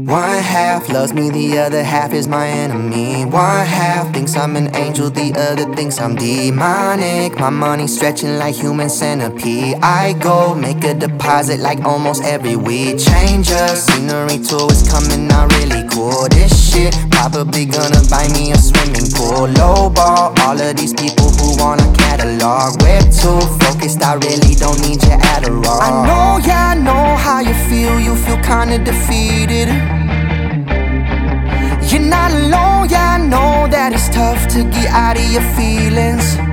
One half loves me, the other half is my enemy. One half thinks I'm an angel, the other thinks I'm demonic. My money stretching like human centipede. I go make a deposit like almost every week. Change of scenery tour is coming out really cool. This shit probably gonna buy me a swimming pool. Low ball, all of these people who want a catalog. We're too focused, I really don't need your Adderall. I know, yeah, I know how you feel kinda defeated. You're not alone, yeah, I know that it's tough to get out of your feelings.